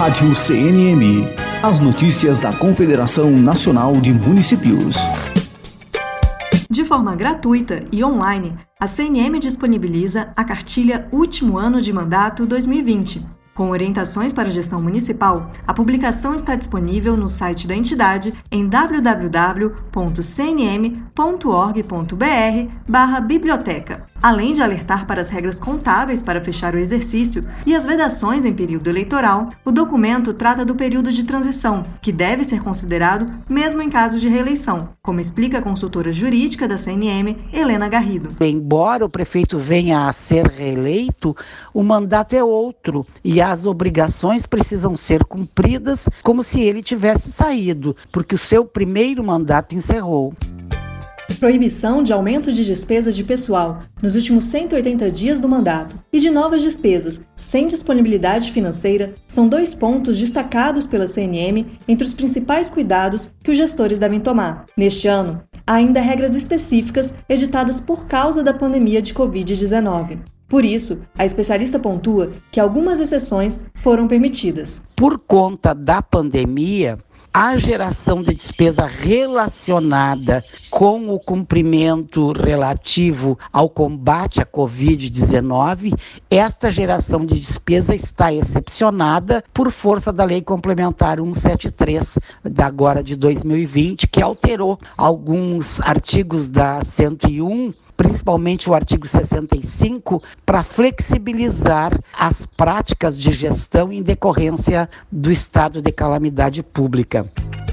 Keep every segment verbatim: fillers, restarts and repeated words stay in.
Rádio C N M. As notícias da Confederação Nacional de Municípios. De forma gratuita e online, a C N M disponibiliza a cartilha Último Ano de Mandato dois mil e vinte. Com orientações para a gestão municipal, a publicação está disponível no site da entidade em w w w ponto c n m ponto org ponto b r barra biblioteca. Além de alertar para as regras contábeis para fechar o exercício e as vedações em período eleitoral, o documento trata do período de transição, que deve ser considerado mesmo em caso de reeleição, como explica a consultora jurídica da C N M, Helena Garrido. Embora o prefeito venha a ser reeleito, o mandato é outro e as obrigações precisam ser cumpridas como se ele tivesse saído, porque o seu primeiro mandato encerrou. Proibição de aumento de despesas de pessoal nos últimos cento e oitenta dias do mandato e de novas despesas sem disponibilidade financeira são dois pontos destacados pela C N M entre os principais cuidados que os gestores devem tomar. Neste ano, há ainda regras específicas editadas por causa da pandemia de covid dezenove. Por isso, a especialista pontua que algumas exceções foram permitidas. Por conta da pandemia, a geração de despesa relacionada com o cumprimento relativo ao combate à covid dezenove, esta geração de despesa está excepcionada por força da Lei Complementar cento e setenta e três, da agora de dois mil e vinte, que alterou alguns artigos da cento e um, principalmente o artigo sessenta e cinco, para flexibilizar as práticas de gestão em decorrência do estado de calamidade pública.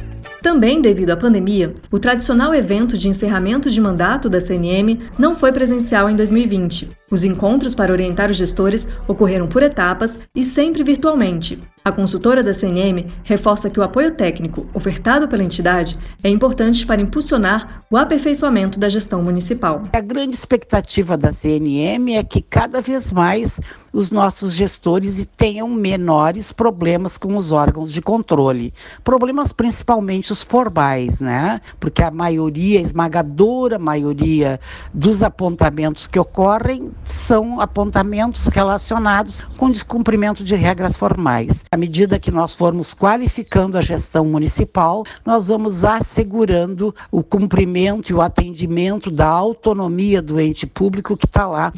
Também devido à pandemia, o tradicional evento de encerramento de mandato da C N M não foi presencial em dois mil e vinte. Os encontros para orientar os gestores ocorreram por etapas e sempre virtualmente. A consultora da C N M reforça que o apoio técnico ofertado pela entidade é importante para impulsionar o aperfeiçoamento da gestão municipal. A grande expectativa da C N M é que cada vez mais os nossos gestores tenham menores problemas com os órgãos de controle. Problemas principalmente os formais, né? Porque a maioria, a esmagadora maioria dos apontamentos que ocorrem são apontamentos relacionados com descumprimento de regras formais. À medida que nós formos qualificando a gestão municipal, nós vamos assegurando o cumprimento e o atendimento da autonomia do ente público que está lá.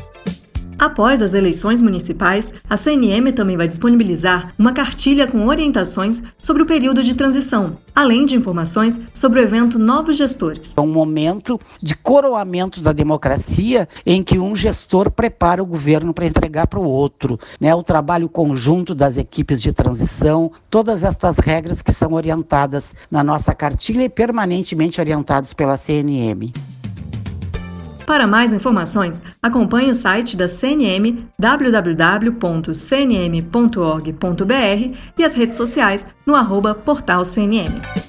Após as eleições municipais, a C N M também vai disponibilizar uma cartilha com orientações sobre o período de transição, além de informações sobre o evento Novos Gestores. É um momento de coroamento da democracia em que um gestor prepara o governo para entregar para o outro, né? O trabalho conjunto das equipes de transição, todas estas regras que são orientadas na nossa cartilha e permanentemente orientadas pela C N M. Para mais informações, acompanhe o site da C N M, w w w ponto c n m ponto org ponto b r, e as redes sociais no arroba portal C N M.